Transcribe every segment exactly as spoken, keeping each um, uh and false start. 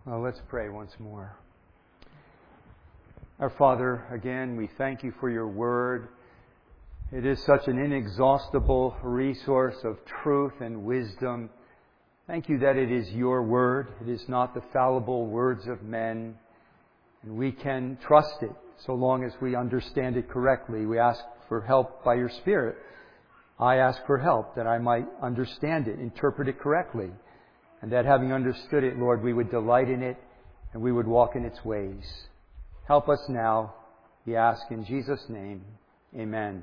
Well, let's pray once more. Our Father, again, we thank you for your word. It is such an inexhaustible resource of truth and wisdom. Thank you that it is your word. It is not the fallible words of men. And we can trust it so long as we understand it correctly. We ask for help by your Spirit. I ask for help that I might understand it, interpret it correctly. And that having understood it, Lord, we would delight in it and we would walk in its ways. Help us now, we ask in Jesus' name. Amen.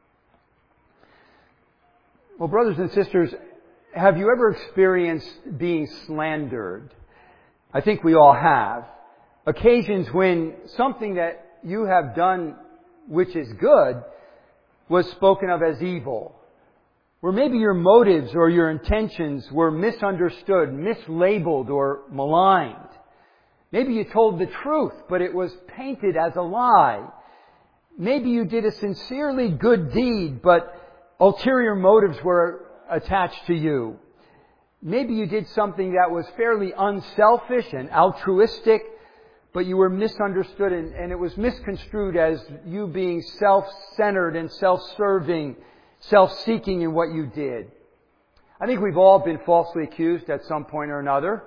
Well, brothers and sisters, have you ever experienced being slandered? I think we all have. Occasions when something that you have done which is good was spoken of as evil. Where maybe your motives or your intentions were misunderstood, mislabeled, or maligned. Maybe you told the truth, but it was painted as a lie. Maybe you did a sincerely good deed, but ulterior motives were attached to you. Maybe you did something that was fairly unselfish and altruistic, but you were misunderstood and, and it was misconstrued as you being self-centered and self-serving, self-seeking in what you did. I think we've all been falsely accused at some point or another.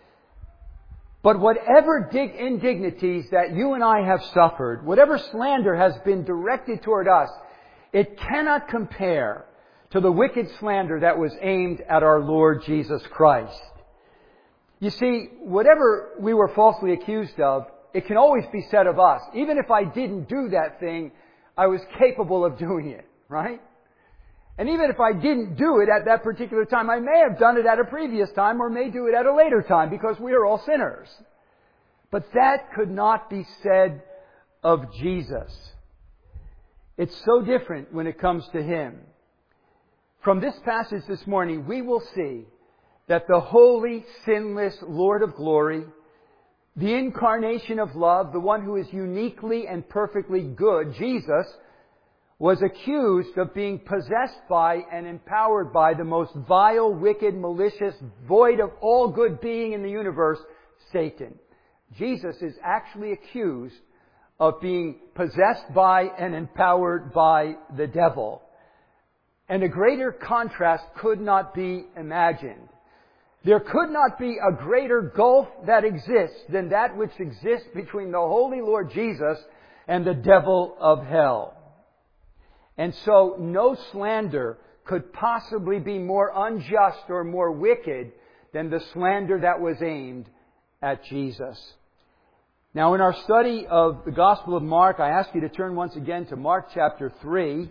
But whatever dig- indignities that you and I have suffered, whatever slander has been directed toward us, it cannot compare to the wicked slander that was aimed at our Lord Jesus Christ. You see, whatever we were falsely accused of, it can always be said of us. Even if I didn't do that thing, I was capable of doing it, right? And even if I didn't do it at that particular time, I may have done it at a previous time or may do it at a later time because we are all sinners. But that could not be said of Jesus. It's so different when it comes to Him. From this passage this morning, we will see that the holy, sinless Lord of glory, the incarnation of love, the one who is uniquely and perfectly good, Jesus, was accused of being possessed by and empowered by the most vile, wicked, malicious, void of all good being in the universe, Satan. Jesus is actually accused of being possessed by and empowered by the devil. And a greater contrast could not be imagined. There could not be a greater gulf that exists than that which exists between the Holy Lord Jesus and the devil of hell. And so no slander could possibly be more unjust or more wicked than the slander that was aimed at Jesus. Now, in our study of the Gospel of Mark, I ask you to turn once again to Mark chapter three.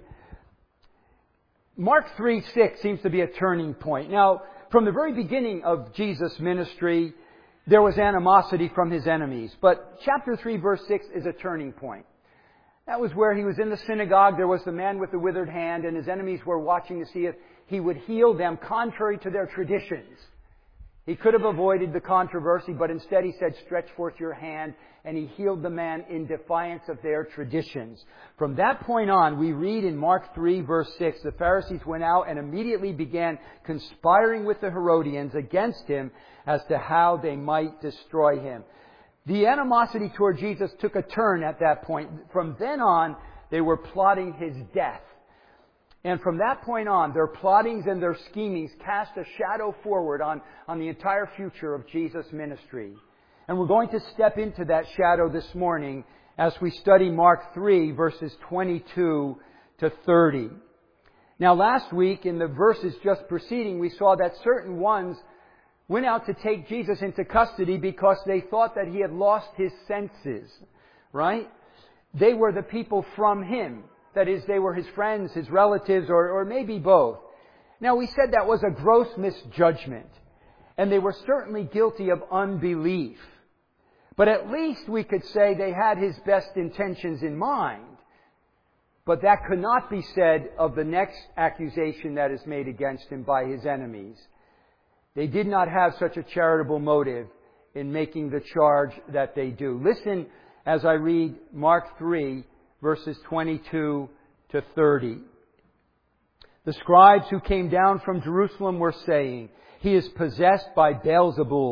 Mark three six seems to be a turning point. Now, from the very beginning of Jesus' ministry, there was animosity from His enemies. But chapter three verse six is a turning point. That was where He was in the synagogue. There was the man with the withered hand, and His enemies were watching to see if He would heal them contrary to their traditions. He could have avoided the controversy, but instead He said, "Stretch forth your hand," and He healed the man in defiance of their traditions. From that point on, we read in Mark three verse six, the Pharisees went out and immediately began conspiring with the Herodians against Him as to how they might destroy Him. The animosity toward Jesus took a turn at that point. From then on, they were plotting His death. And from that point on, their plottings and their schemings cast a shadow forward on, on the entire future of Jesus' ministry. And we're going to step into that shadow this morning as we study Mark three, verses twenty-two to thirty. Now, last week, in the verses just preceding, we saw that certain ones went out to take Jesus into custody because they thought that He had lost His senses, right? They were the people from Him. That is, they were His friends, His relatives, or, or maybe both. Now, we said that was a gross misjudgment. And they were certainly guilty of unbelief. But at least we could say they had His best intentions in mind. But that could not be said of the next accusation that is made against Him by His enemies. They did not have such a charitable motive in making the charge that they do. Listen as I read Mark three, verses twenty-two to thirty. The scribes who came down from Jerusalem were saying, "He is possessed by Beelzebul,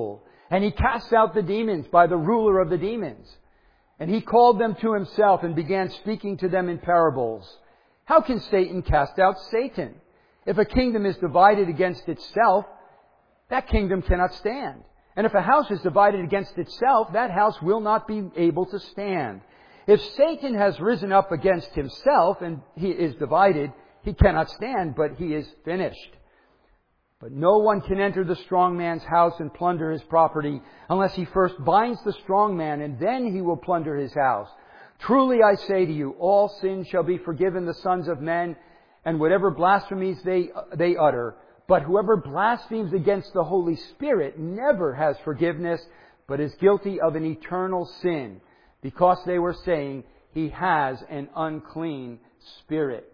And he cast out the demons by the ruler of the demons. And he called them to himself and began speaking to them in parables. How can Satan cast out Satan? If a kingdom is divided against itself, that kingdom cannot stand. And if a house is divided against itself, that house will not be able to stand. If Satan has risen up against himself and he is divided, he cannot stand, but he is finished. But no one can enter the strong man's house and plunder his property unless he first binds the strong man, and then he will plunder his house. Truly I say to you, all sins shall be forgiven the sons of men, and whatever blasphemies they, they utter. But whoever blasphemes against the Holy Spirit never has forgiveness, but is guilty of an eternal sin, because they were saying, he has an unclean spirit.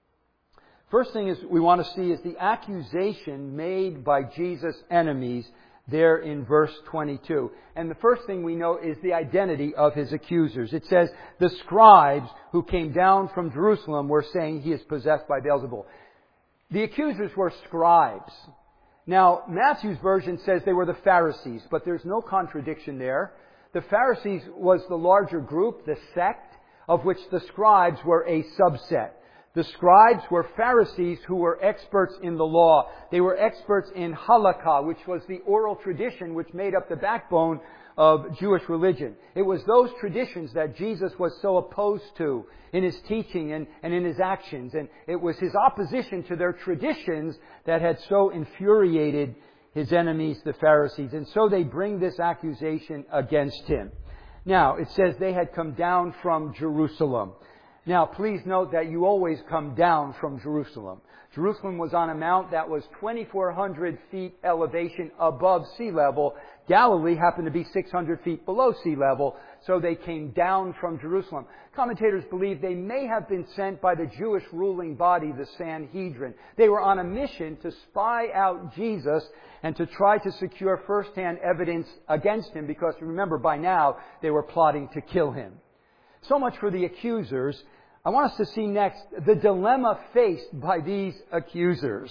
First thing is we want to see is the accusation made by Jesus' enemies there in verse twenty-two. And the first thing we know is the identity of his accusers. It says, the scribes who came down from Jerusalem were saying he is possessed by Beelzebul. The accusers were scribes. Now, Matthew's version says they were the Pharisees, but there's no contradiction there. The Pharisees was the larger group, the sect, of which the scribes were a subset. The scribes were Pharisees who were experts in the law. They were experts in halakha, which was the oral tradition which made up the backbone of Jewish religion. It was those traditions that Jesus was so opposed to in his teaching and, and in his actions. And it was his opposition to their traditions that had so infuriated his enemies, the Pharisees. And so they bring this accusation against him. Now, it says they had come down from Jerusalem. Now, please note that you always come down from Jerusalem. Jerusalem was on a mount that was twenty-four hundred feet elevation above sea level. Galilee happened to be six hundred feet below sea level, so they came down from Jerusalem. Commentators believe they may have been sent by the Jewish ruling body, the Sanhedrin. They were on a mission to spy out Jesus and to try to secure first-hand evidence against him, because remember, by now they were plotting to kill him. So much for the accusers. I want us to see next the dilemma faced by these accusers.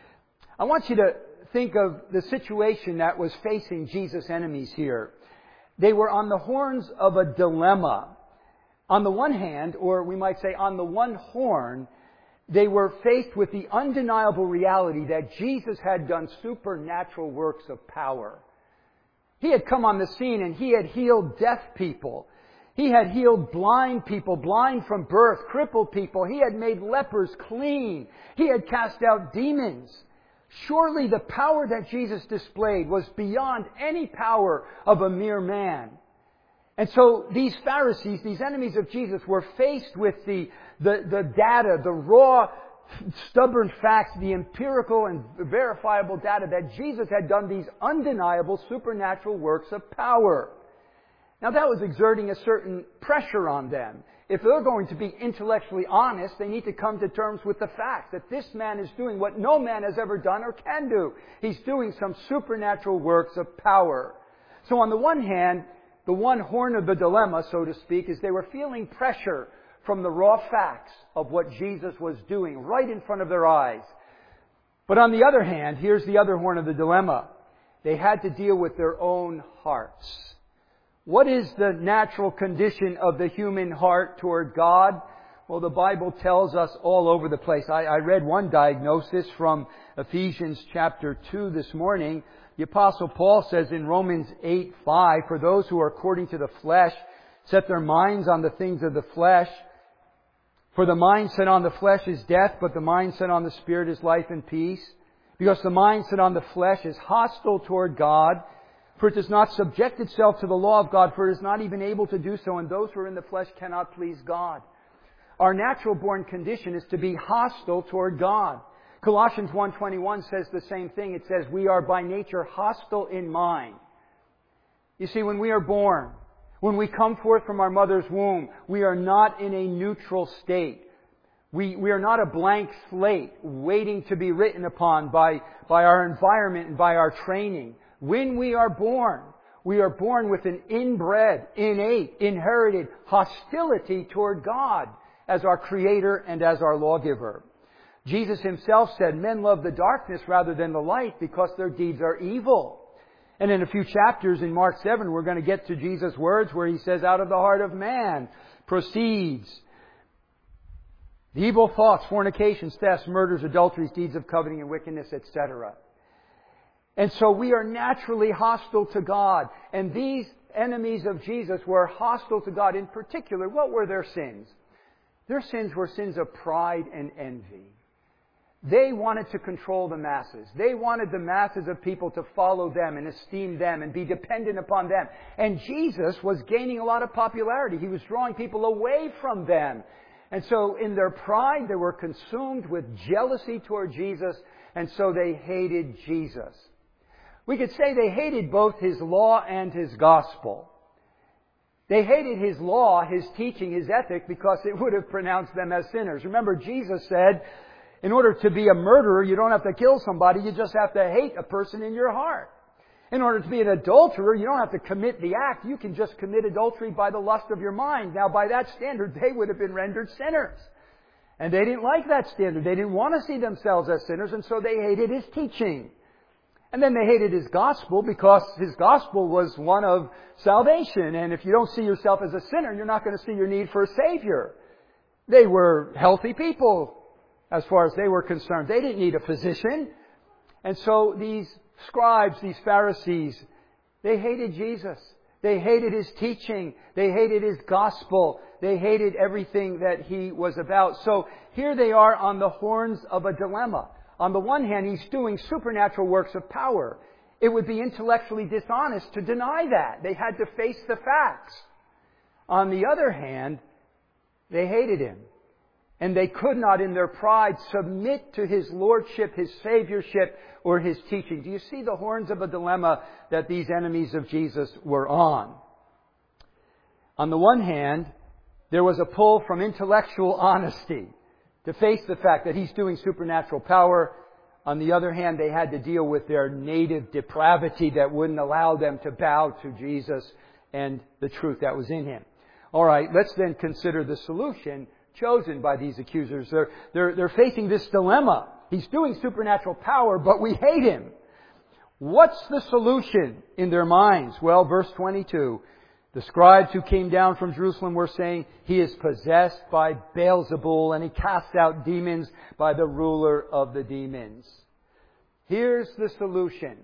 I want you to think of the situation that was facing Jesus' enemies here. They were on the horns of a dilemma. On the one hand, or we might say on the one horn, they were faced with the undeniable reality that Jesus had done supernatural works of power. He had come on the scene and he had healed deaf people. He had healed blind people, blind from birth, crippled people. He had made lepers clean. He had cast out demons. Surely the power that Jesus displayed was beyond any power of a mere man. And so these Pharisees, these enemies of Jesus, were faced with the, the, the data, the raw, stubborn facts, the empirical and verifiable data that Jesus had done these undeniable supernatural works of power. Now that was exerting a certain pressure on them. If they're going to be intellectually honest, they need to come to terms with the fact that this man is doing what no man has ever done or can do. He's doing some supernatural works of power. So on the one hand, the one horn of the dilemma, so to speak, is they were feeling pressure from the raw facts of what Jesus was doing right in front of their eyes. But on the other hand, here's the other horn of the dilemma. They had to deal with their own hearts. What is the natural condition of the human heart toward God? Well, the Bible tells us all over the place. I, I read one diagnosis from Ephesians chapter two this morning. The Apostle Paul says in Romans eight five, for those who are according to the flesh, set their minds on the things of the flesh. For the mind set on the flesh is death, but the mind set on the Spirit is life and peace. Because the mind set on the flesh is hostile toward God. For it does not subject itself to the law of God, for it is not even able to do so, and those who are in the flesh cannot please God. Our natural born condition is to be hostile toward God. Colossians one twenty-one says the same thing. It says, we are by nature hostile in mind. You see, when we are born, when we come forth from our mother's womb, we are not in a neutral state. We, we are not a blank slate waiting to be written upon by, by our environment and by our training. When we are born, we are born with an inbred, innate, inherited hostility toward God as our Creator and as our lawgiver. Jesus Himself said, men love the darkness rather than the light because their deeds are evil. And in a few chapters in Mark seven, we're going to get to Jesus' words where He says, out of the heart of man proceeds the evil thoughts, fornications, thefts, murders, adulteries, deeds of coveting and wickedness, et cetera. And so we are naturally hostile to God. And these enemies of Jesus were hostile to God. In particular, what were their sins? Their sins were sins of pride and envy. They wanted to control the masses. They wanted the masses of people to follow them and esteem them and be dependent upon them. And Jesus was gaining a lot of popularity. He was drawing people away from them. And so in their pride, they were consumed with jealousy toward Jesus, and so they hated Jesus. We could say they hated both His law and His gospel. They hated His law, His teaching, His ethic, because it would have pronounced them as sinners. Remember, Jesus said, in order to be a murderer, you don't have to kill somebody, you just have to hate a person in your heart. In order to be an adulterer, you don't have to commit the act, you can just commit adultery by the lust of your mind. Now, by that standard, they would have been rendered sinners. And they didn't like that standard. They didn't want to see themselves as sinners, and so they hated His teaching. And then they hated His gospel because His gospel was one of salvation. And if you don't see yourself as a sinner, you're not going to see your need for a Savior. They were healthy people as far as they were concerned. They didn't need a physician. And so these scribes, these Pharisees, they hated Jesus. They hated His teaching. They hated His gospel. They hated everything that He was about. So here they are on the horns of a dilemma. On the one hand, He's doing supernatural works of power. It would be intellectually dishonest to deny that. They had to face the facts. On the other hand, they hated Him. And they could not, in their pride, submit to His lordship, His saviorship, or His teaching. Do you see the horns of a dilemma that these enemies of Jesus were on? On the one hand, there was a pull from intellectual honesty to face the fact that He's doing supernatural power. On the other hand, they had to deal with their native depravity that wouldn't allow them to bow to Jesus and the truth that was in Him. All right, let's then consider the solution chosen by these accusers. They're, they're, they're facing this dilemma. He's doing supernatural power, but we hate Him. What's the solution in their minds? Well, verse twenty-two. The scribes who came down from Jerusalem were saying, He is possessed by Beelzebul, and He casts out demons by the ruler of the demons. Here's the solution.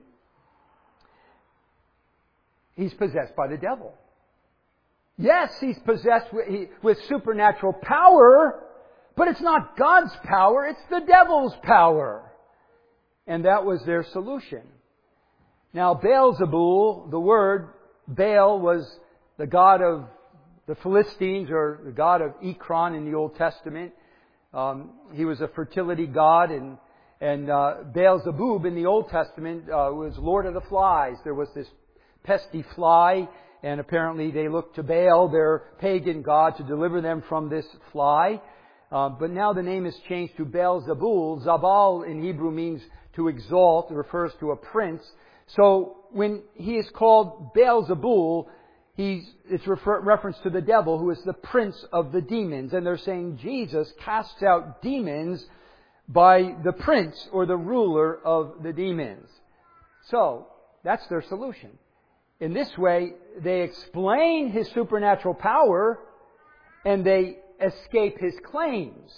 He's possessed by the devil. Yes, He's possessed with, he, with supernatural power, but it's not God's power, it's the devil's power. And that was their solution. Now, Beelzebul, the word Baal was the god of the Philistines, or the god of Ekron in the Old Testament. Um, he was a fertility god, and and uh, Beelzebub in the Old Testament uh, was Lord of the Flies. There was this pesky fly, and apparently they looked to Baal, their pagan god, to deliver them from this fly. Uh, but now the name is changed to Beelzebul. Zabal in Hebrew means to exalt. It refers to a prince. So when he is called Beelzebul, he's, it's refer, reference to the devil, who is the prince of the demons. And they're saying Jesus casts out demons by the prince or the ruler of the demons. So that's their solution. In this way, they explain His supernatural power and they escape His claims.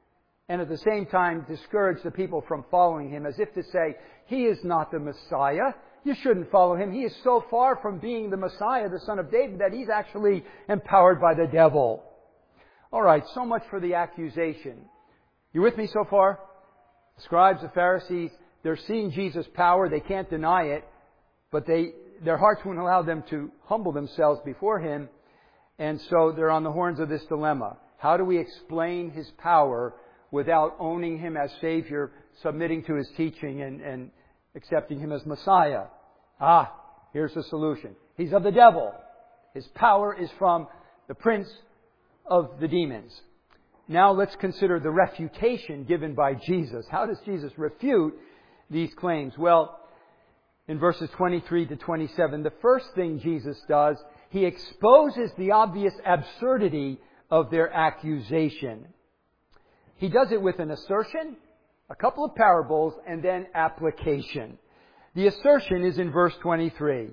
And at the same time discourage the people from following Him, as if to say, He is not the Messiah. You shouldn't follow Him. He is so far from being the Messiah, the Son of David, that He's actually empowered by the devil. All right, so much for the accusation. You with me so far? The scribes, the Pharisees, they're seeing Jesus' power. They can't deny it. But they, their hearts won't allow them to humble themselves before Him. And so they're on the horns of this dilemma. How do we explain His power without owning Him as Savior, submitting to His teaching, and, and accepting Him as Messiah? Ah, here's the solution. He's of the devil. His power is from the prince of the demons. Now let's consider the refutation given by Jesus. How does Jesus refute these claims? Well, in verses twenty-three to twenty-seven, the first thing Jesus does, He exposes the obvious absurdity of their accusation. He does it with an assertion, a couple of parables, and then application. The assertion is in verse twenty-three.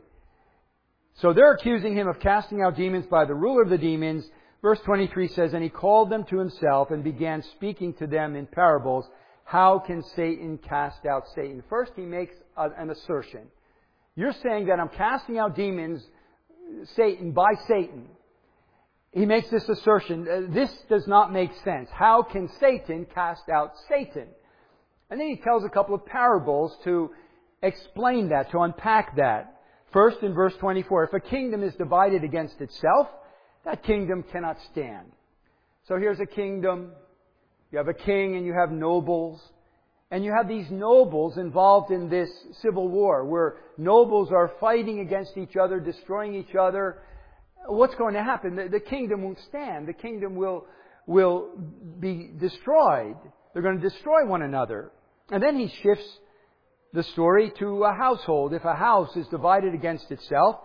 So they're accusing him of casting out demons by the ruler of the demons. Verse twenty-three says, and he called them to himself and began speaking to them in parables. How can Satan cast out Satan? First, he makes a, an assertion. You're saying that I'm casting out demons, Satan, by Satan. He makes this assertion. This does not make sense. How can Satan cast out Satan? And then he tells a couple of parables to explain that, to unpack that. First, in verse twenty-four, if a kingdom is divided against itself, that kingdom cannot stand. So here's a kingdom. You have a king and you have nobles. And you have these nobles involved in this civil war where nobles are fighting against each other, destroying each other. What's going to happen? The, the kingdom won't stand. The kingdom will, will be destroyed. They're going to destroy one another. And then he shifts the story to a household. If a house is divided against itself,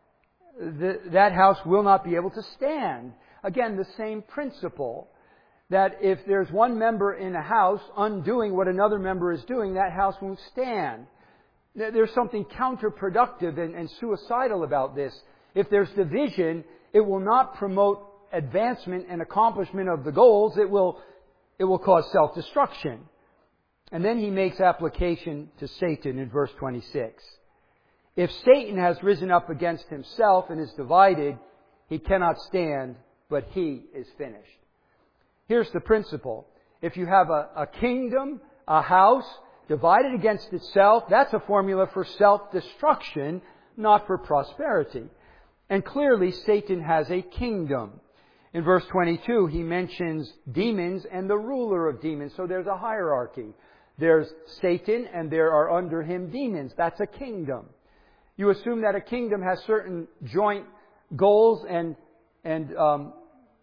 the, that house will not be able to stand. Again, the same principle. That if there's one member in a house undoing what another member is doing, that house won't stand. There's something counterproductive and, and suicidal about this. If there's division, it will not promote advancement and accomplishment of the goals. It will, it will cause self-destruction. And then he makes application to Satan in verse twenty-six. If Satan has risen up against himself and is divided, he cannot stand, but he is finished. Here's the principle. If you have a, a kingdom, a house, divided against itself, that's a formula for self-destruction, not for prosperity. And clearly, Satan has a kingdom. In verse twenty-two, he mentions demons and the ruler of demons. So there's a hierarchy. There's Satan and there are under him demons. That's a kingdom. You assume that a kingdom has certain joint goals and, and um,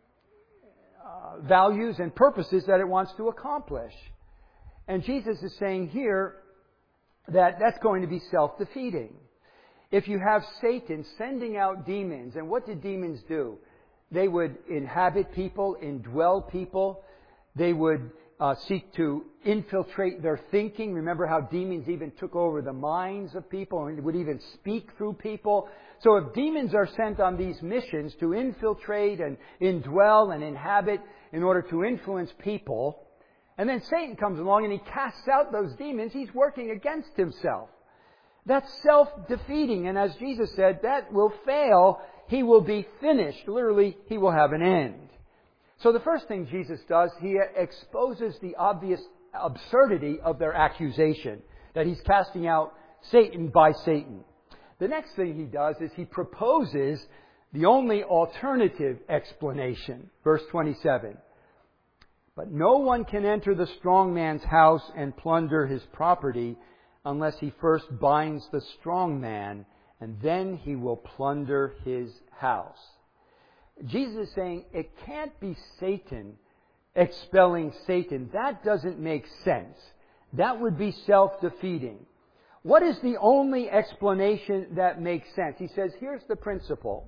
uh, values and purposes that it wants to accomplish. And Jesus is saying here that that's going to be self-defeating. If you have Satan sending out demons, and what did demons do? They would inhabit people, indwell people. They would uh, seek to infiltrate their thinking. Remember how demons even took over the minds of people and would even speak through people. So if demons are sent on these missions to infiltrate and indwell and inhabit in order to influence people, and then Satan comes along and he casts out those demons, he's working against himself. That's self-defeating. And as Jesus said, that will fail. He will be finished. Literally, he will have an end. So the first thing Jesus does, he exposes the obvious absurdity of their accusation, that he's casting out Satan by Satan. The next thing he does is he proposes the only alternative explanation. Verse twenty-seven. But no one can enter the strong man's house and plunder his property unless he first binds the strong man, and then he will plunder his house. Jesus is saying it can't be Satan expelling Satan. That doesn't make sense. That would be self-defeating. What is the only explanation that makes sense? He says, here's the principle.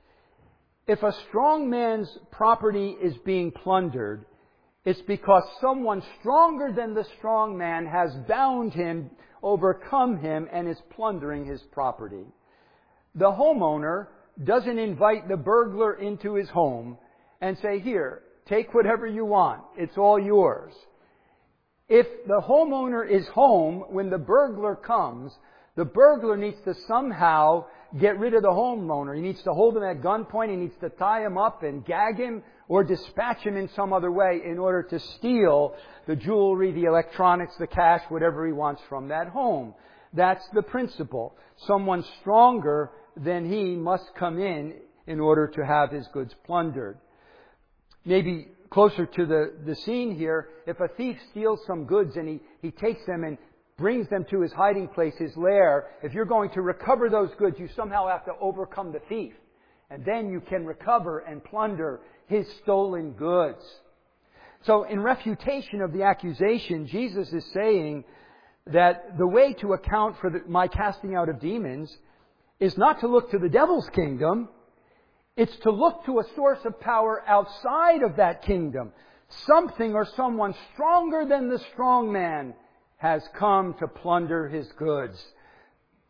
If a strong man's property is being plundered, it's because someone stronger than the strong man has bound him, overcome him, and is plundering his property. The homeowner doesn't invite the burglar into his home and say, here, take whatever you want. It's all yours. If the homeowner is home when the burglar comes, the burglar needs to somehow get rid of the homeowner. He needs to hold him at gunpoint. He needs to tie him up and gag him or dispatch him in some other way in order to steal the jewelry, the electronics, the cash, whatever he wants from that home. That's the principle. Someone stronger than he must come in in order to have his goods plundered. Maybe closer to the, the scene here, if a thief steals some goods and he, he takes them and brings them to his hiding place, his lair, if you're going to recover those goods, you somehow have to overcome the thief. And then you can recover and plunder his stolen goods. So in refutation of the accusation, Jesus is saying that the way to account for the, my casting out of demons is not to look to the devil's kingdom. It's to look to a source of power outside of that kingdom. Something or someone stronger than the strong man has come to plunder his goods.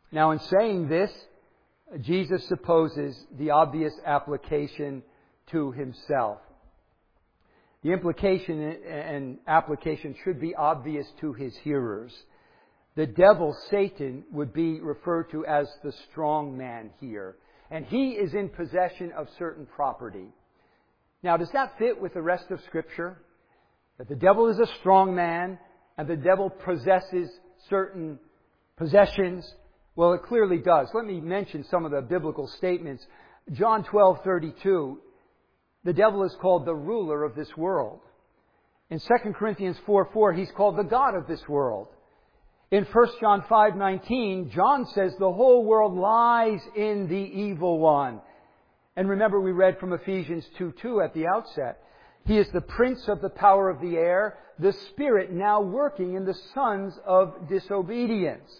Now, in saying this, Jesus supposes the obvious application to himself. The implication and application should be obvious to his hearers. The devil, Satan, would be referred to as the strong man here. And he is in possession of certain property. Now, does that fit with the rest of Scripture? That the devil is a strong man and the devil possesses certain possessions? Well, it clearly does. Let me mention some of the biblical statements. John twelve thirty-two, the devil is called the ruler of this world. In Second Corinthians four four, he's called the god of this world. In First John five nineteen, John says the whole world lies in the evil one. And remember, we read from Ephesians two two at the outset. He is the prince of the power of the air, the spirit now working in the sons of disobedience.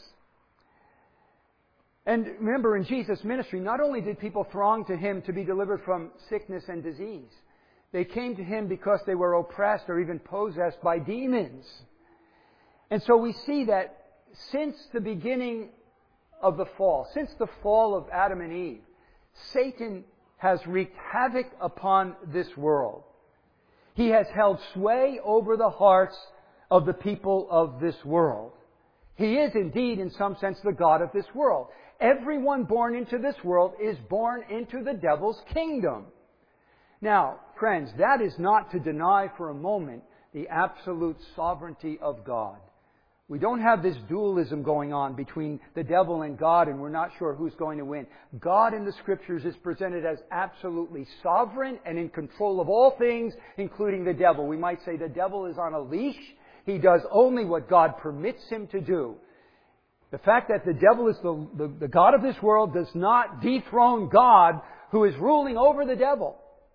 And remember, in Jesus' ministry, not only did people throng to Him to be delivered from sickness and disease, they came to Him because they were oppressed or even possessed by demons. And so we see that since the beginning of the fall, since the fall of Adam and Eve, Satan has wreaked havoc upon this world. He has held sway over the hearts of the people of this world. He is indeed, in some sense, the god of this world. Everyone born into this world is born into the devil's kingdom. Now, friends, that is not to deny for a moment the absolute sovereignty of God. We don't have this dualism going on between the devil and God, and we're not sure who's going to win. God in the Scriptures is presented as absolutely sovereign and in control of all things, including the devil. We might say the devil is on a leash. He does only what God permits him to do. The fact that the devil is the, the, the god of this world does not dethrone God, who is ruling over the devil.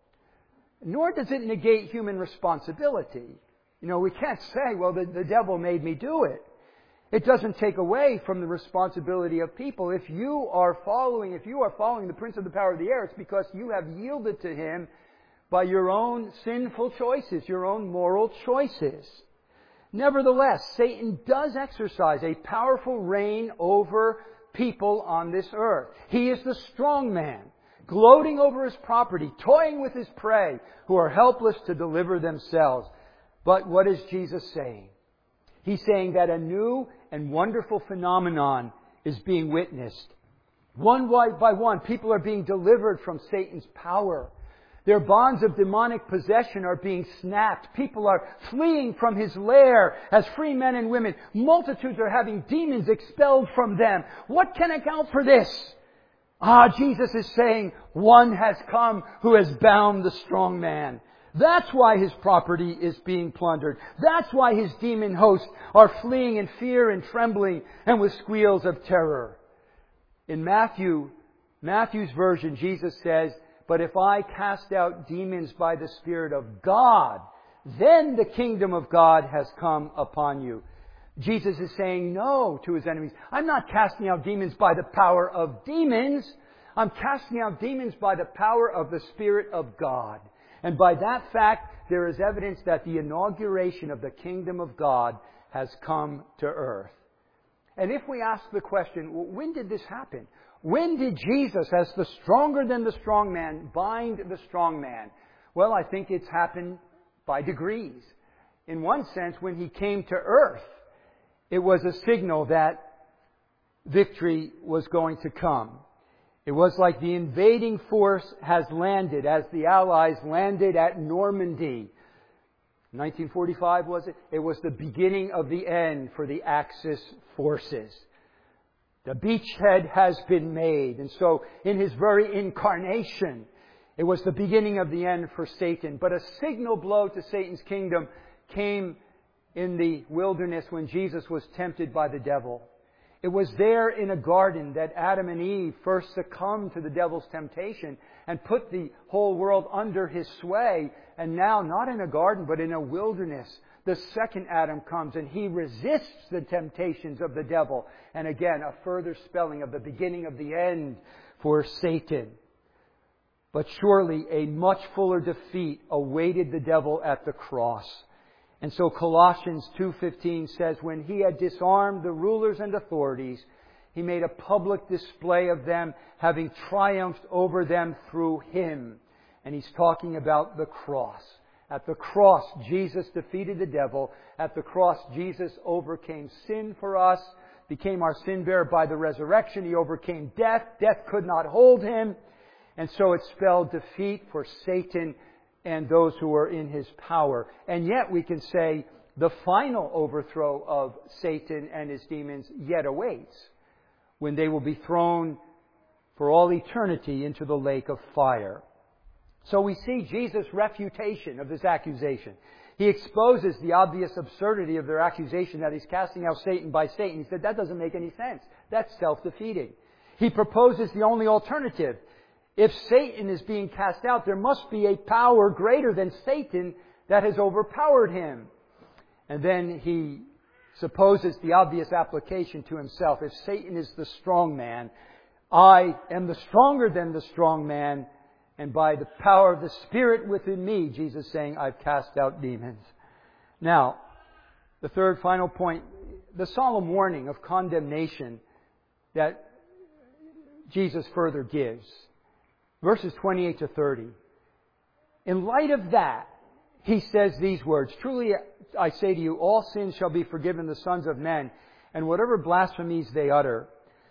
Nor does it negate human responsibility. You know, we can't say, well, the, the devil made me do it. It doesn't take away from the responsibility of people. If you are following, if you are following the prince of the power of the air, it's because you have yielded to him by your own sinful choices, your own moral choices. Nevertheless, Satan does exercise a powerful reign over people on this earth. He is the strong man, gloating over his property, toying with his prey, who are helpless to deliver themselves. But what is Jesus saying? He's saying that a new and wonderful phenomenon is being witnessed. One by one, people are being delivered from Satan's power. Their bonds of demonic possession are being snapped. People are fleeing from his lair as free men and women. Multitudes are having demons expelled from them. What can account for this? Ah, Jesus is saying, one has come who has bound the strong man. That's why his property is being plundered. That's why his demon hosts are fleeing in fear and trembling and with squeals of terror. In Matthew, Matthew's version, Jesus says, but if I cast out demons by the Spirit of God, then the kingdom of God has come upon you. Jesus is saying no to his enemies. I'm not casting out demons by the power of demons. I'm casting out demons by the power of the Spirit of God. And by that fact, there is evidence that the inauguration of the kingdom of God has come to earth. And if we ask the question, well, when did this happen? When did Jesus, as the stronger than the strong man, bind the strong man? Well, I think it's happened by degrees. In one sense, when he came to earth, it was a signal that victory was going to come. It was like the invading force has landed, as the Allies landed at Normandy. nineteen forty-five, was it? It was the beginning of the end for the Axis forces. The beachhead has been made. And so, in his very incarnation, it was the beginning of the end for Satan. But a signal blow to Satan's kingdom came in the wilderness when Jesus was tempted by the devil. It was there in a garden that Adam and Eve first succumbed to the devil's temptation and put the whole world under his sway. And now, not in a garden, but in a wilderness, the second Adam comes and he resists the temptations of the devil. And again, a further spelling of the beginning of the end for Satan. But surely a much fuller defeat awaited the devil at the cross. And so Colossians two fifteen says, when he had disarmed the rulers and authorities, He made a public display of them, having triumphed over them through Him. And He's talking about the cross. At the cross, Jesus defeated the devil. At the cross, Jesus overcame sin for us, became our sin bearer by the resurrection. He overcame death. Death could not hold Him. And so it spelled defeat for Satan and those who were in his power. And yet we can say the final overthrow of Satan and his demons yet awaits, when they will be thrown for all eternity into the lake of fire. So we see Jesus' refutation of this accusation. He exposes the obvious absurdity of their accusation that He's casting out Satan by Satan. He said, that doesn't make any sense. That's self-defeating. He proposes the only alternative. If Satan is being cast out, there must be a power greater than Satan that has overpowered him. And then he supposes the obvious application to himself. If Satan is the strong man, I am the stronger than the strong man, and by the power of the Spirit within me, Jesus saying, I've cast out demons. Now, the third final point, the solemn warning of condemnation that Jesus further gives. Verses twenty-eight to thirty. In light of that, He says these words, truly I say to you, all sins shall be forgiven the sons of men, and whatever blasphemies they utter.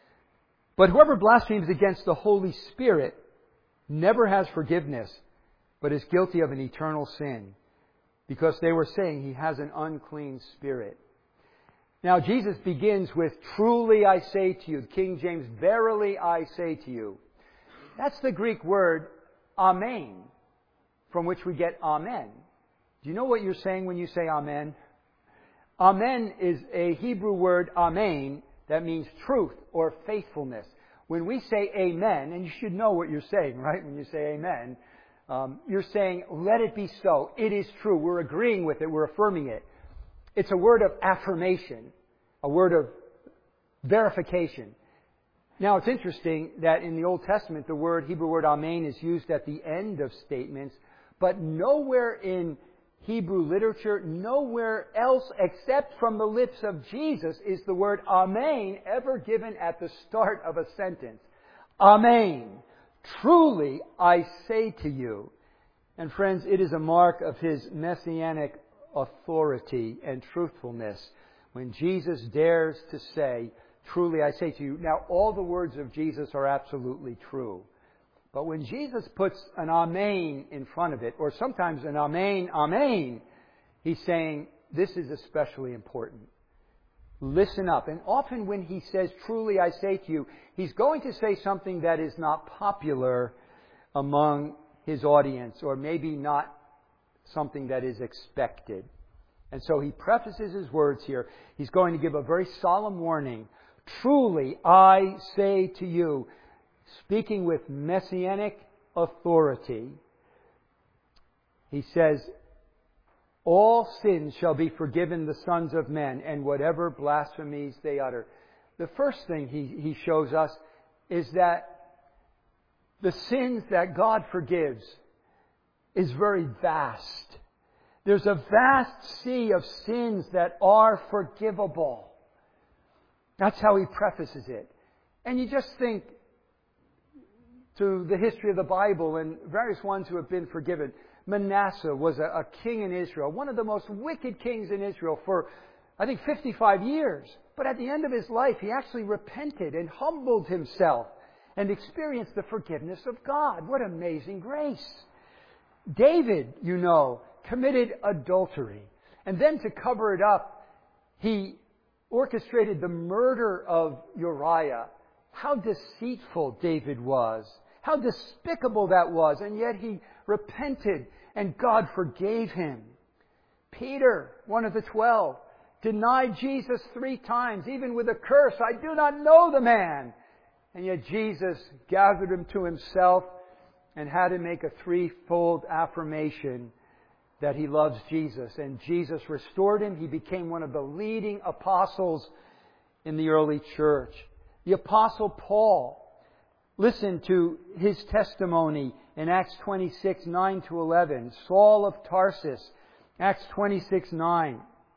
But whoever blasphemes against the Holy Spirit never has forgiveness, but is guilty of an eternal sin, because they were saying he has an unclean spirit. Now Jesus begins with, truly I say to you, King James, verily I say to you. That's the Greek word amen, from which we get amen. Do you know what you're saying when you say amen? Amen is a Hebrew word, amen, that means truth or faithfulness. When we say amen, and you should know what you're saying, right? When you say amen, um, you're saying, let it be so. It is true. We're agreeing with it. We're affirming it. It's a word of affirmation, a word of verification. Now, it's interesting that in the Old Testament, the word Hebrew word amen is used at the end of statements, but nowhere in Hebrew literature, nowhere else except from the lips of Jesus is the word amen ever given at the start of a sentence. Amen. Truly, I say to you. And friends, it is a mark of His messianic authority and truthfulness when Jesus dares to say, truly I say to you. Now, all the words of Jesus are absolutely true. But when Jesus puts an amen in front of it, or sometimes an amen, amen, He's saying, this is especially important. Listen up. And often when He says, truly I say to you, He's going to say something that is not popular among His audience, or maybe not something that is expected. And so He prefaces His words here. He's going to give a very solemn warning. Truly, I say to you, speaking with messianic authority, He says, all sins shall be forgiven the sons of men, and whatever blasphemies they utter. The first thing he, he shows us is that the sins that God forgives is very vast. There's a vast sea of sins that are forgivable. That's how he prefaces it. And you just think to the history of the Bible and various ones who have been forgiven. Manasseh was a, a king in Israel, one of the most wicked kings in Israel for, I think, fifty-five years. But at the end of his life, he actually repented and humbled himself and experienced the forgiveness of God. What amazing grace. David, you know, committed adultery. And then to cover it up, he orchestrated the murder of Uriah. How deceitful David was. How despicable that was. And yet he repented and God forgave him. Peter, one of the twelve, denied Jesus three times, even with a curse. I do not know the man. And yet Jesus gathered him to himself and had him make a threefold affirmation that he loves Jesus. And Jesus restored him. He became one of the leading apostles in the early church. The Apostle Paul, listen to his testimony in Acts twenty-six, nine to eleven. Saul of Tarsus, Acts twenty-six, nine.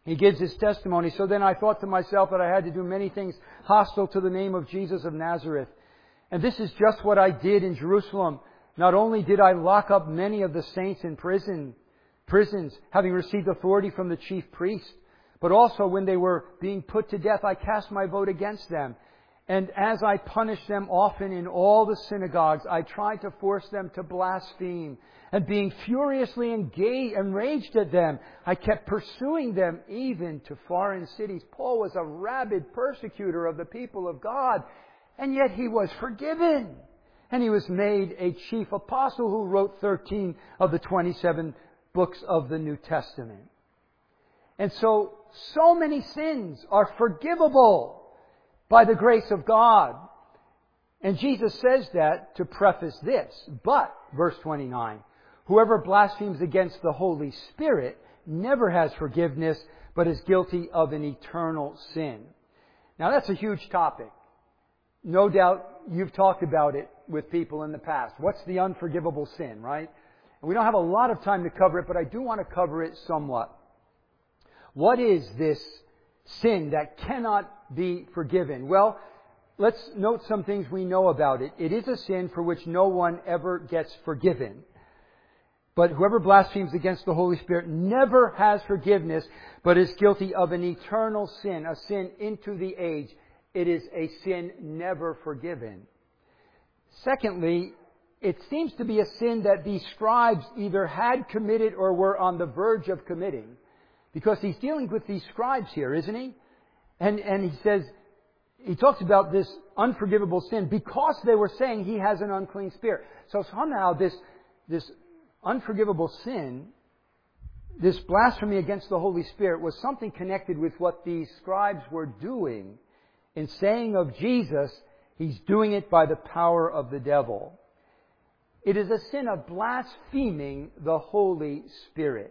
He gives his testimony. So then I thought to myself that I had to do many things hostile to the name of Jesus of Nazareth. And this is just what I did in Jerusalem. Not only did I lock up many of the saints in prison, prisons, having received authority from the chief priest, but also when they were being put to death, I cast my vote against them. And as I punished them often in all the synagogues, I tried to force them to blaspheme. And being furiously engaged, enraged at them, I kept pursuing them even to foreign cities. Paul was a rabid persecutor of the people of God, and yet he was forgiven. And he was made a chief apostle who wrote thirteen of the twenty-seven books of the New Testament. And so, so many sins are forgivable by the grace of God. And Jesus says that to preface this. But, verse twenty-nine, whoever blasphemes against the Holy Spirit never has forgiveness, but is guilty of an eternal sin. Now that's a huge topic. No doubt you've talked about it with people in the past. What's the unforgivable sin, right? And we don't have a lot of time to cover it, but I do want to cover it somewhat. What is this sin that cannot be forgiven? Well, let's note some things we know about it. It is a sin for which no one ever gets forgiven. But whoever blasphemes against the Holy Spirit never has forgiveness, but is guilty of an eternal sin, a sin into the age. It is a sin never forgiven. Secondly, it seems to be a sin that these scribes either had committed or were on the verge of committing. Because he's dealing with these scribes here, isn't he? And, and he says, he talks about this unforgivable sin because they were saying he has an unclean spirit. So somehow this, this unforgivable sin, this blasphemy against the Holy Spirit, was something connected with what these scribes were doing in saying of Jesus, he's doing it by the power of the devil. It is a sin of blaspheming the Holy Spirit.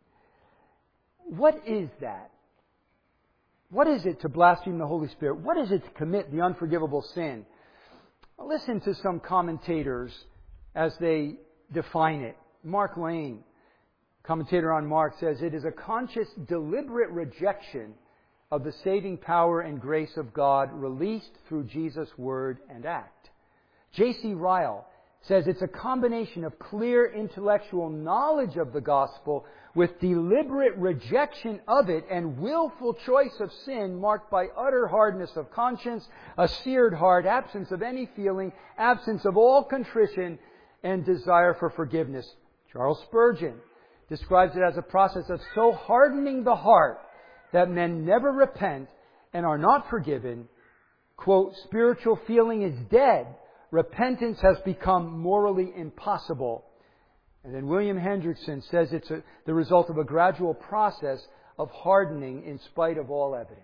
What is that? What is it to blaspheme the Holy Spirit? What is it to commit the unforgivable sin? Listen to some commentators as they define it. Mark Lane, commentator on Mark, says it is a conscious, deliberate rejection of the saving power and grace of God released through Jesus' word and act. J C Ryle says it's a combination of clear intellectual knowledge of the gospel with deliberate rejection of it and willful choice of sin marked by utter hardness of conscience, a seared heart, absence of any feeling, absence of all contrition, and desire for forgiveness. Charles Spurgeon describes it as a process of so hardening the heart that men never repent and are not forgiven. Quote, spiritual feeling is dead. Repentance has become morally impossible. And then William Hendrickson says it's a, the result of a gradual process of hardening in spite of all evidence.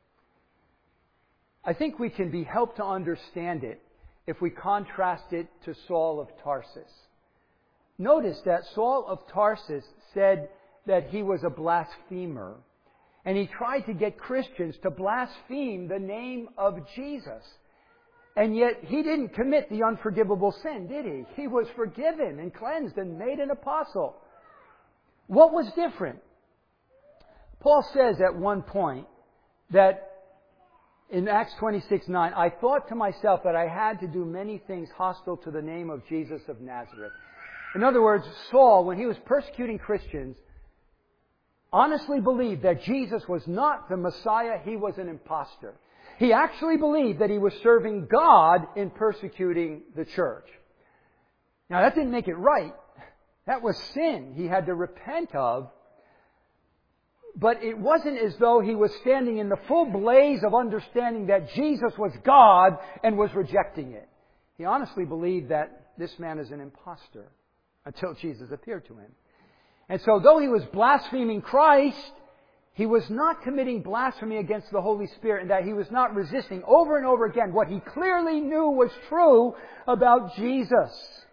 I think we can be helped to understand it if we contrast it to Saul of Tarsus. Notice that Saul of Tarsus said that he was a blasphemer. And he tried to get Christians to blaspheme the name of Jesus. And yet he didn't commit the unforgivable sin, did he? He was forgiven and cleansed and made an apostle. What was different? Paul says at one point that in Acts twenty-six nine, I thought to myself that I had to do many things hostile to the name of Jesus of Nazareth. In other words, Saul, when he was persecuting Christians, honestly believed that Jesus was not the Messiah, he was an imposter. He actually believed that he was serving God in persecuting the church. Now that didn't make it right. That was sin he had to repent of. But it wasn't as though he was standing in the full blaze of understanding that Jesus was God and was rejecting it. He honestly believed that this man is an imposter until Jesus appeared to him. And so though he was blaspheming Christ, he was not committing blasphemy against the Holy Spirit, and that he was not resisting over and over again what he clearly knew was true about Jesus.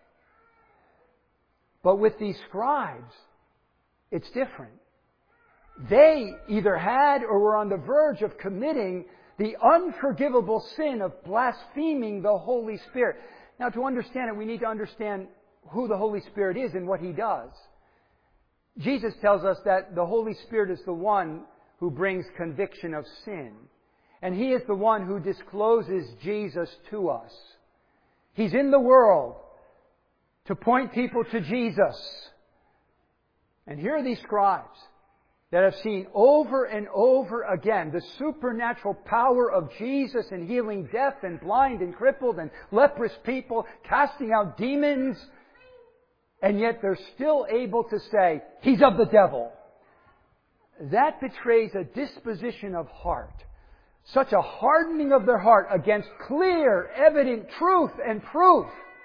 But with these scribes, it's different. They either had or were on the verge of committing the unforgivable sin of blaspheming the Holy Spirit. Now, to understand it, we need to understand who the Holy Spirit is and what He does. Jesus tells us that the Holy Spirit is the one who brings conviction of sin. And He is the one who discloses Jesus to us. He's in the world to point people to Jesus. And here are these scribes that have seen over and over again the supernatural power of Jesus in healing deaf and blind and crippled and leprous people, casting out demons, and yet they're still able to say, He's of the devil. That betrays a disposition of heart, such a hardening of their heart against clear, evident truth and proof,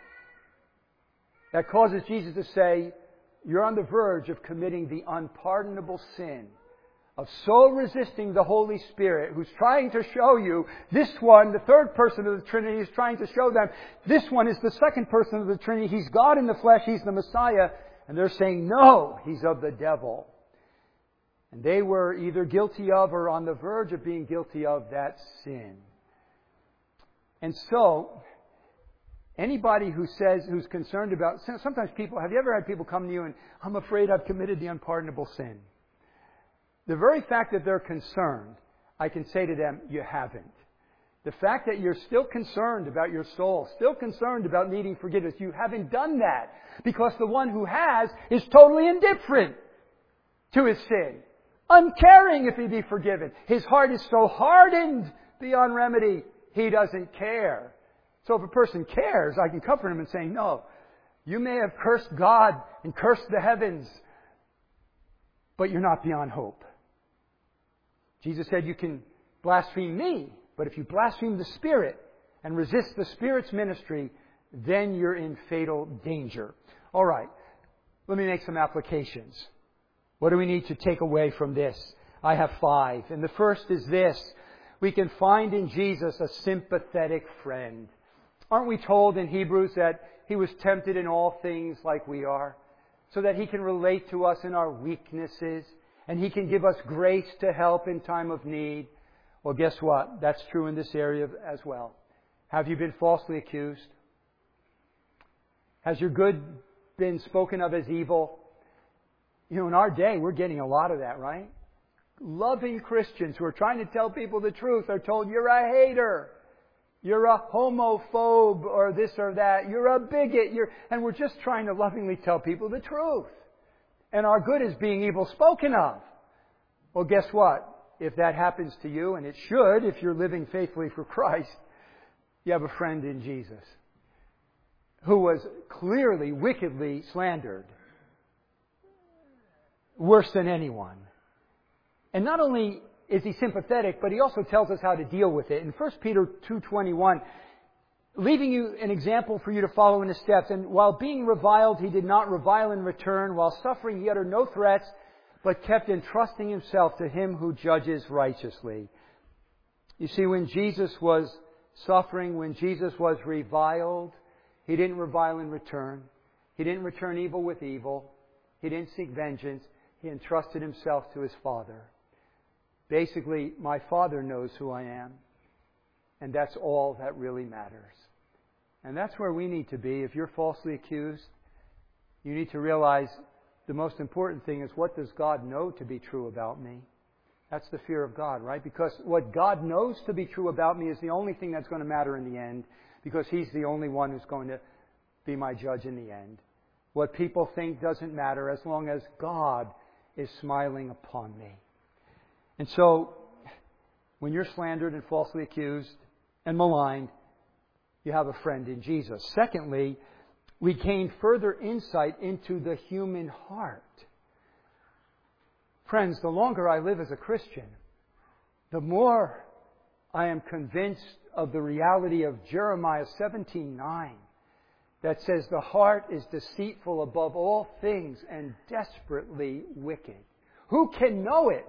that causes Jesus to say, you're on the verge of committing the unpardonable sin of so resisting the Holy Spirit, who's trying to show you this one, the third person of the Trinity, is trying to show them this one is the second person of the Trinity. He's God in the flesh. He's the Messiah. And they're saying, no, He's of the devil. And they were either guilty of or on the verge of being guilty of that sin. And so, anybody who says, who's concerned about, sometimes people, have you ever had people come to you and, I'm afraid I've committed the unpardonable sin? The very fact that they're concerned, I can say to them, you haven't. The fact that you're still concerned about your soul, still concerned about needing forgiveness, you haven't done that. Because the one who has is totally indifferent to his sin. Uncaring if he be forgiven. His heart is so hardened beyond remedy, he doesn't care. So if a person cares, I can comfort him and say, no, you may have cursed God and cursed the heavens, but you're not beyond hope. Jesus said you can blaspheme me, but if you blaspheme the Spirit and resist the Spirit's ministry, then you're in fatal danger. All right, let me make some applications. What do we need to take away from this? I have five. And the first is this. We can find in Jesus a sympathetic friend. Aren't we told in Hebrews that He was tempted in all things like we are, so that He can relate to us in our weaknesses, and He can give us grace to help in time of need? Well, guess what? That's true in this area as well. Have you been falsely accused? Has your good been spoken of as evil? You know, in our day, we're getting a lot of that, right? Loving Christians who are trying to tell people the truth are told, you're a hater. You're a homophobe or this or that. You're a bigot. You're... And we're just trying to lovingly tell people the truth. And our good is being evil spoken of. Well, guess what? If that happens to you, and it should if you're living faithfully for Christ, you have a friend in Jesus who was clearly, wickedly slandered. Worse than anyone. And not only is He sympathetic, but He also tells us how to deal with it. In First Peter two twenty-one, leaving you an example for you to follow in His steps. And while being reviled, He did not revile in return. While suffering, He uttered no threats, but kept entrusting Himself to Him who judges righteously. You see, when Jesus was suffering, when Jesus was reviled, He didn't revile in return. He didn't return evil with evil. He didn't seek vengeance. He entrusted Himself to His Father. Basically, my Father knows who I am. And that's all that really matters. And that's where we need to be. If you're falsely accused, you need to realize the most important thing is, what does God know to be true about me? That's the fear of God, right? Because what God knows to be true about me is the only thing that's going to matter in the end, because He's the only one who's going to be my judge in the end. What people think doesn't matter as long as God is smiling upon me. And so, when you're slandered and falsely accused and maligned, you have a friend in Jesus. Secondly, we gain further insight into the human heart. Friends, the longer I live as a Christian, the more I am convinced of the reality of Jeremiah seventeen nine, that says the heart is deceitful above all things and desperately wicked. Who can know it?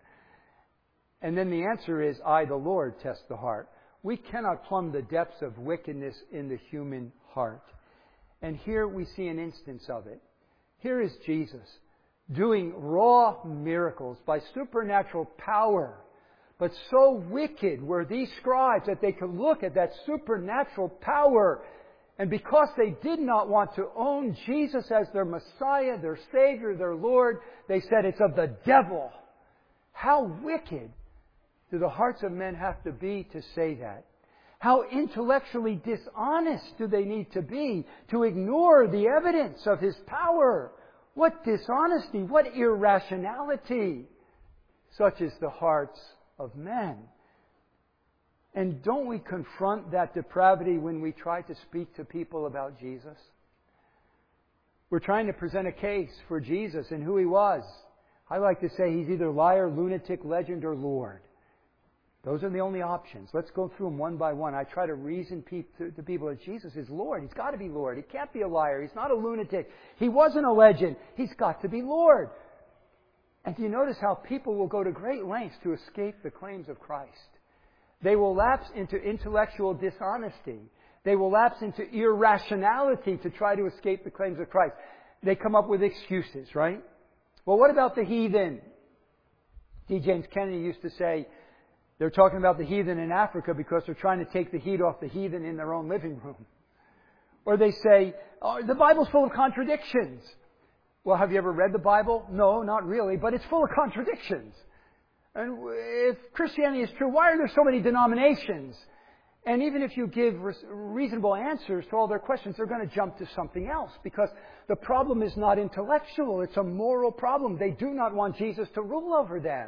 And then the answer is, I, the Lord, test the heart. We cannot plumb the depths of wickedness in the human heart. And here we see an instance of it. Here is Jesus doing raw miracles by supernatural power. But so wicked were these scribes that they could look at that supernatural power, and because they did not want to own Jesus as their Messiah, their Savior, their Lord, they said it's of the devil. How wicked do the hearts of men have to be to say that? How intellectually dishonest do they need to be to ignore the evidence of His power? What dishonesty, what irrationality. Such is the hearts of men. And don't we confront that depravity when we try to speak to people about Jesus? We're trying to present a case for Jesus and who He was. I like to say He's either liar, lunatic, legend, or Lord. Those are the only options. Let's go through them one by one. I try to reason to people that Jesus is Lord. He's got to be Lord. He can't be a liar. He's not a lunatic. He wasn't a legend. He's got to be Lord. And do you notice how people will go to great lengths to escape the claims of Christ? They will lapse into intellectual dishonesty. They will lapse into irrationality to try to escape the claims of Christ. They come up with excuses, right? Well, what about the heathen? D. James Kennedy used to say, they're talking about the heathen in Africa because they're trying to take the heat off the heathen in their own living room. Or they say, oh, the Bible's full of contradictions. Well, have you ever read the Bible? No, not really, but it's full of contradictions. And if Christianity is true, why are there so many denominations? And even if you give reasonable answers to all their questions, they're going to jump to something else because the problem is not intellectual. It's a moral problem. They do not want Jesus to rule over them.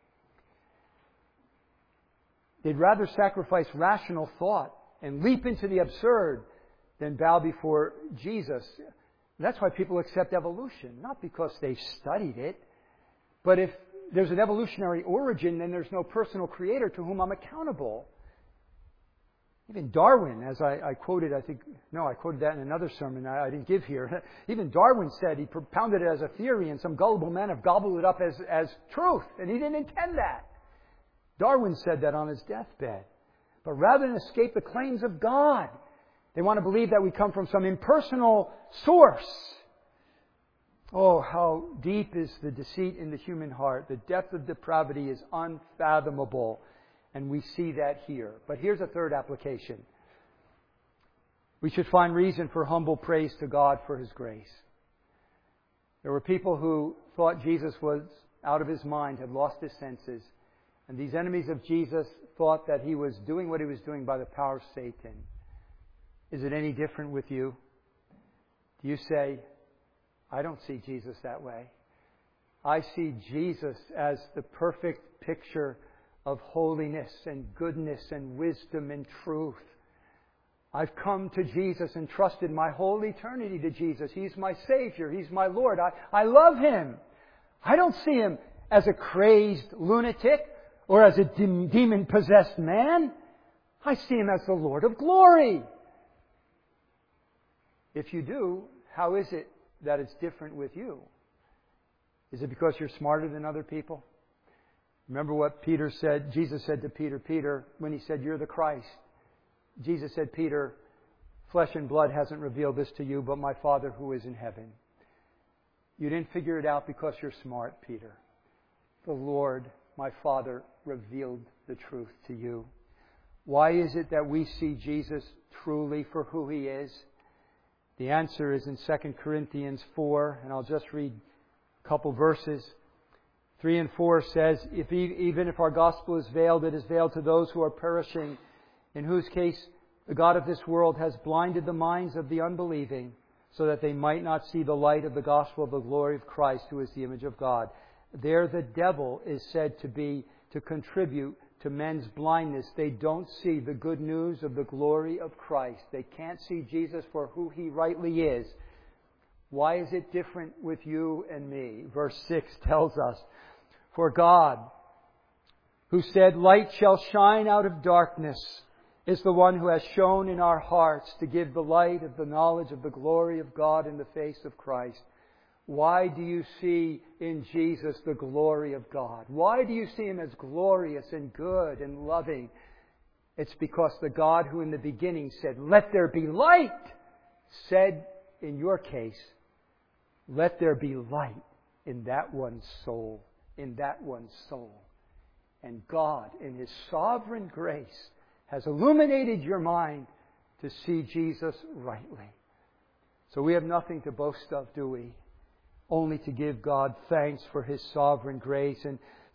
They'd rather sacrifice rational thought and leap into the absurd than bow before Jesus. That's why people accept evolution, not because they've studied it, but if there's an evolutionary origin, then there's no personal creator to whom I'm accountable. Even Darwin, as I, I quoted, I think, no, I quoted that in another sermon I, I didn't give here. Even Darwin said he propounded it as a theory, and some gullible men have gobbled it up as, as truth, and he didn't intend that. Darwin said that on his deathbed. But rather than escape the claims of God, they want to believe that we come from some impersonal source. Oh, how deep is the deceit in the human heart. The depth of depravity is unfathomable. And we see that here. But here's a third application. We should find reason for humble praise to God for His grace. There were people who thought Jesus was out of His mind, had lost His senses. And these enemies of Jesus thought that He was doing what He was doing by the power of Satan. Is it any different with you? Do you say, I don't see Jesus that way. I see Jesus as the perfect picture of holiness and goodness and wisdom and truth. I've come to Jesus and trusted my whole eternity to Jesus. He's my Savior. He's my Lord. I, I love Him. I don't see Him as a crazed lunatic or as a de- demon-possessed man. I see Him as the Lord of glory. If you do, how is it that it's different with you? Is it because you're smarter than other people? Remember what Peter said, Jesus said to Peter, Peter, when He said, you're the Christ. Jesus said, Peter, flesh and blood hasn't revealed this to you, but my Father who is in heaven. You didn't figure it out because you're smart, Peter. The Lord, my Father, revealed the truth to you. Why is it that we see Jesus truly for who He is? The answer is in Second Corinthians four, and I'll just read a couple verses. three and four says, if even if our gospel is veiled, it is veiled to those who are perishing, in whose case the God of this world has blinded the minds of the unbelieving, so that they might not see the light of the gospel of the glory of Christ, who is the image of God. There the devil is said to be, to contribute to men's blindness. They don't see the good news of the glory of Christ. They can't see Jesus for who He rightly is. Why is it different with you and me? Verse six tells us, for God, who said, light shall shine out of darkness, is the one who has shone in our hearts to give the light of the knowledge of the glory of God in the face of Christ. Why do you see in Jesus the glory of God? Why do you see Him as glorious and good and loving? It's because the God who in the beginning said, let there be light, said in your case, let there be light in that one soul, in that one soul. And God, in His sovereign grace, has illuminated your mind to see Jesus rightly. So we have nothing to boast of, do we? Only to give God thanks for His sovereign grace. And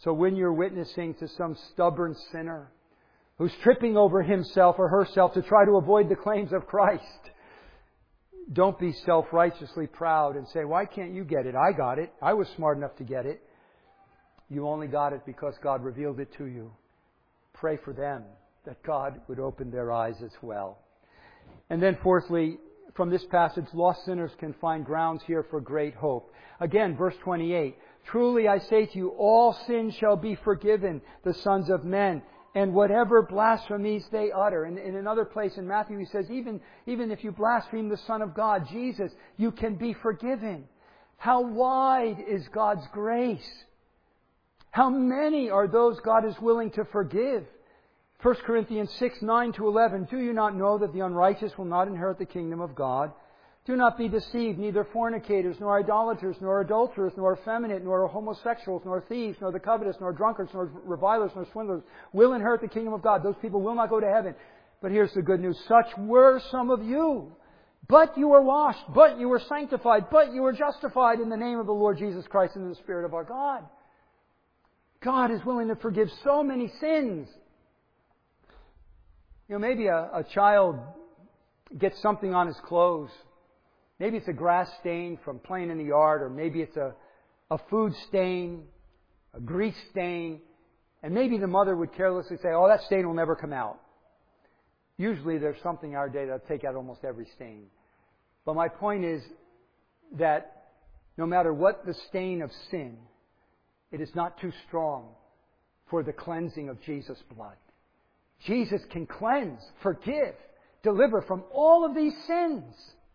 So when you're witnessing to some stubborn sinner who's tripping over himself or herself to try to avoid the claims of Christ, don't be self-righteously proud and say, why can't you get it? I got it. I was smart enough to get it. You only got it because God revealed it to you. Pray for them that God would open their eyes as well. And then fourthly, from this passage, lost sinners can find grounds here for great hope. Again, verse twenty-eight. Truly I say to you, all sins shall be forgiven the sons of men, and whatever blasphemies they utter. And in another place in Matthew, he says, even, even if you blaspheme the Son of God, Jesus, you can be forgiven. How wide is God's grace? How many are those God is willing to forgive? First Corinthians six, nine to eleven. Do you not know that the unrighteous will not inherit the kingdom of God? Do not be deceived, neither fornicators, nor idolaters, nor adulterers, nor effeminate, nor homosexuals, nor thieves, nor the covetous, nor drunkards, nor revilers, nor swindlers will inherit the kingdom of God. Those people will not go to heaven. But here's the good news. Such were some of you. But you were washed, but you were sanctified, but you were justified in the name of the Lord Jesus Christ and in the Spirit of our God. God is willing to forgive so many sins. You know, maybe a, a child gets something on his clothes. Maybe it's a grass stain from playing in the yard, or maybe it's a, a food stain, a grease stain, and maybe the mother would carelessly say, oh, that stain will never come out. Usually there's something in our day that'll take out almost every stain. But my point is that no matter what the stain of sin, it is not too strong for the cleansing of Jesus' blood. Jesus can cleanse, forgive, deliver from all of these sins.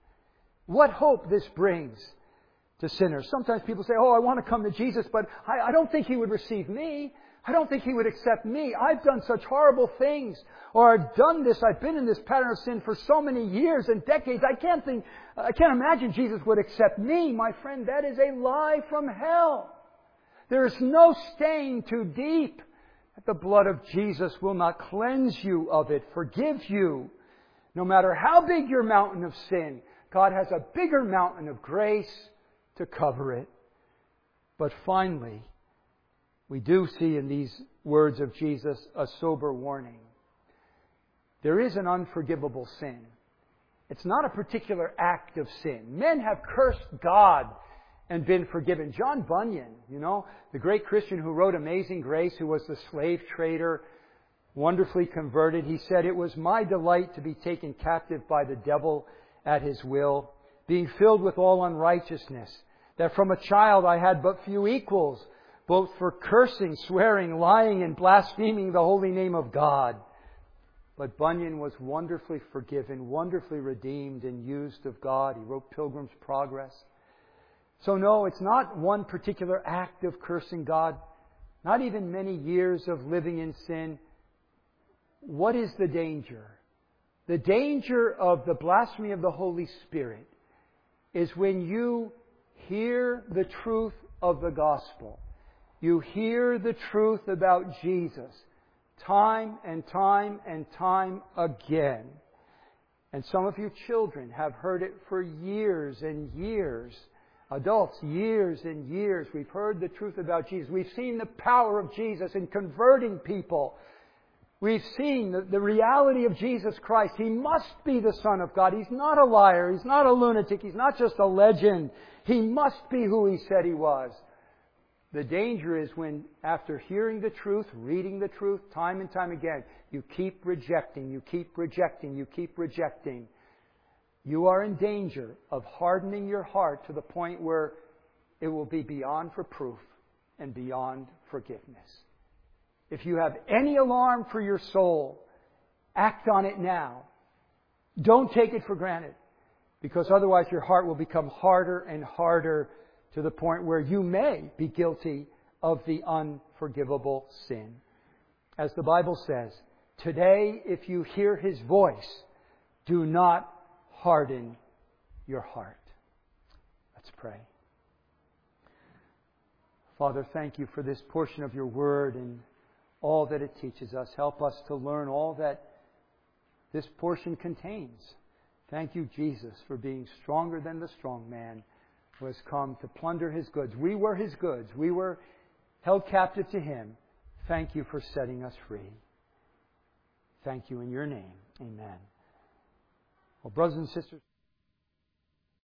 What hope this brings to sinners. Sometimes people say, oh, I want to come to Jesus, but I, I don't think He would receive me. I don't think He would accept me. I've done such horrible things. Or I've done this, I've been in this pattern of sin for so many years and decades. I can't think, I can't imagine Jesus would accept me. My friend, that is a lie from hell. There is no stain too deep that the blood of Jesus will not cleanse you of it, forgive you. No matter how big your mountain of sin, God has a bigger mountain of grace to cover it. But finally, we do see in these words of Jesus a sober warning. There is an unforgivable sin. It's not a particular act of sin. Men have cursed God and been forgiven. John Bunyan, you know, the great Christian who wrote Amazing Grace, who was the slave trader, wonderfully converted, he said, it was my delight to be taken captive by the devil at his will, being filled with all unrighteousness, that from a child I had but few equals, both for cursing, swearing, lying, and blaspheming the holy name of God. But Bunyan was wonderfully forgiven, wonderfully redeemed and used of God. He wrote Pilgrim's Progress. So no, it's not one particular act of cursing God, not even many years of living in sin. What is the danger? The danger of the blasphemy of the Holy Spirit is when you hear the truth of the gospel. You hear the truth about Jesus time and time and time again. And some of you children have heard it for years and years. Adults, years and years. We've heard the truth about Jesus. We've seen the power of Jesus in converting people. We've seen the, the reality of Jesus Christ. He must be the Son of God. He's not a liar. He's not a lunatic. He's not just a legend. He must be who He said He was. The danger is when, after hearing the truth, reading the truth, time and time again, you keep rejecting, you keep rejecting, you keep rejecting. You are in danger of hardening your heart to the point where it will be beyond reproof and beyond forgiveness. If you have any alarm for your soul, act on it now. Don't take it for granted, because otherwise your heart will become harder and harder to the point where you may be guilty of the unforgivable sin. As the Bible says, today if you hear His voice, do not harden your heart. Let's pray. Father, thank You for this portion of Your Word and all that it teaches us. Help us to learn all that this portion contains. Thank You, Jesus, for being stronger than the strong man who has come to plunder His goods. We were His goods. We were held captive to Him. Thank you for setting us free. Thank you in your name. Amen. Well, brothers and sisters,